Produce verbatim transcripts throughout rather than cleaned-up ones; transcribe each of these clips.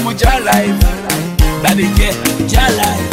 mu ja life. Baby yeah, ja life.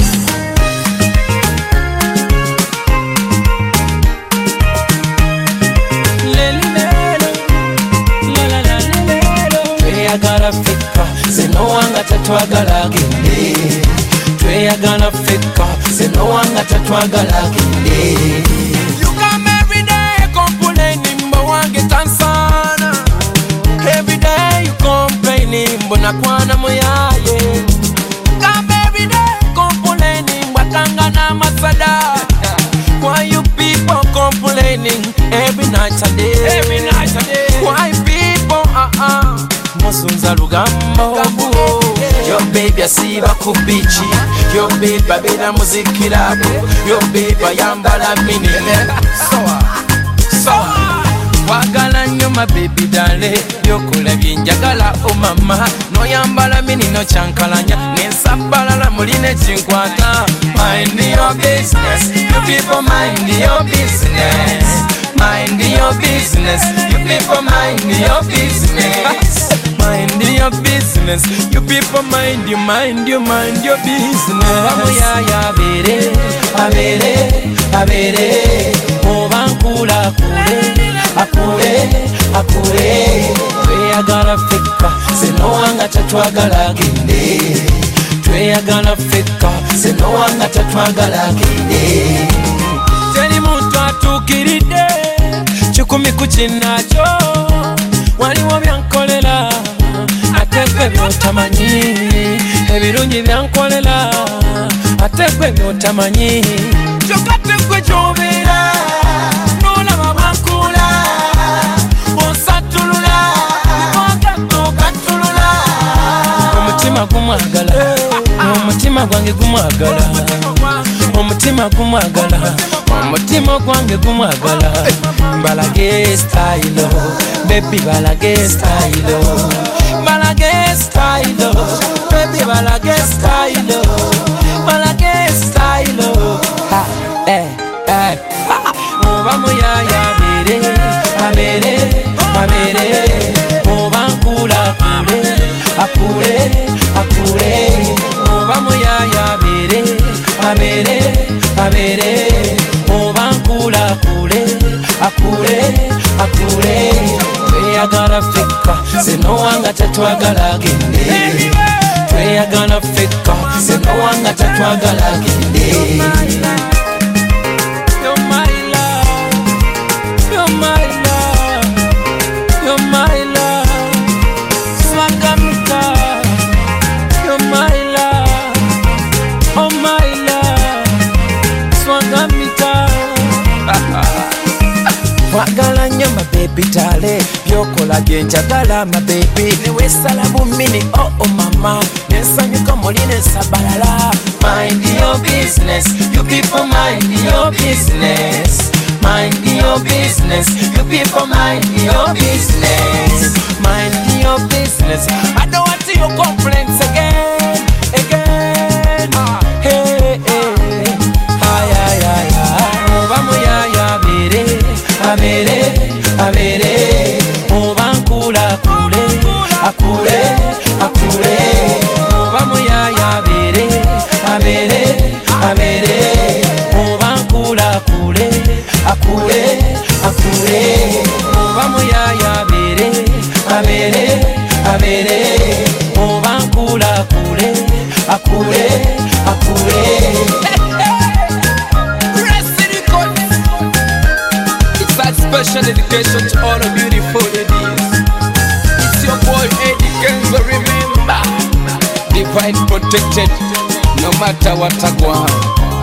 Tweyagala fika zinowanga tatwagala gende. Tweyagala fika zinowanga tatwagala gende. You come every day complaining mbo wange tansana. Every day you complaining mbo nakwana muyaye. Come every day complaining mbo tangana masada. Why you people complaining every night a day? Every night a day. Why people uh-uh Musunza lugambo. Yo baby asiba ku beach. Yo baby abera muzikirabo. Yo baby ayambala mini. Soa Soa wagala nnyo my baby dale. Byokola byenjagala o mama. No yambala mini no chankalanya. Nensabalala muline chinkwata. Mind your business. You people mind your business. Mind your business. You people mind your business. Mind your business. You people mind you mind you mind your business. Amuya ya bere, abere, abere. Obankula kule, akule, akule. Tweyagala fika, zinowanga tatwagala gende. Tweyagala fika, zinowanga tatwagala gende. Teri muntu atukiride, chikumi kuchinacho. Waliwo byankolera atekwe byotamanyi. Ebirungi byankolera atekwe byotamanyi. Chokatekwe chobera nolaba bankula. Osatulula wagato katulula. Omutima gumwagala, omutima gwange gumwagala. Omutima gumwagala, omutima gwange gumwagala. Balage style, baby balage style. Balage style, baby balage style. Balage style. Ha, eh, eh. Oba moya ya bere, abere, abere. Oba nkula kule, akule, akule. Oba moya ya bere, abere, abere. Oba nkula kule, akule, akule. Tweyagala fika zinowanga tatwagala gende. Tweyagala fika zinowanga tatwagala gende. You're my love, you're my love, you're my love. Swagamika, you're my love, oh my love. Swagamika. Wagala nnyo my baby dale. Byokola byenjagala my baby. Newesala bumini oh oh mama. Nensanyuka muli nensabalala. Mind your business. You people mind your business. Mind your business. You people mind your business. Mind your business. I don't want to hear your complaints again, again. Hey, hey. Ay, ay, ay, ay. Oba moya ya bere, abere, abere. Oba nkula kule, akule, akule. Oba moya ya bere, abere, abere. Oba nkula kule, akule, akule. Oba moya ya bere, abere, abere. Oba nkula kule, akule, akule. Special dedication to all the beautiful ladies. It's your boy Eddie Kenzo. Remember, divine protected, no matter what I go on.